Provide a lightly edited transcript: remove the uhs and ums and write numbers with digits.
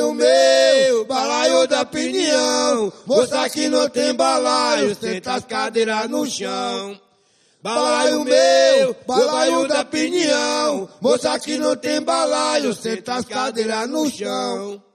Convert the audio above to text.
balaio da opinião. Moça que não tem balaio, senta as cadeiras no chão. Balaio meu, balaio da opinião. Moça que não tem balaio, senta as cadeiras no chão.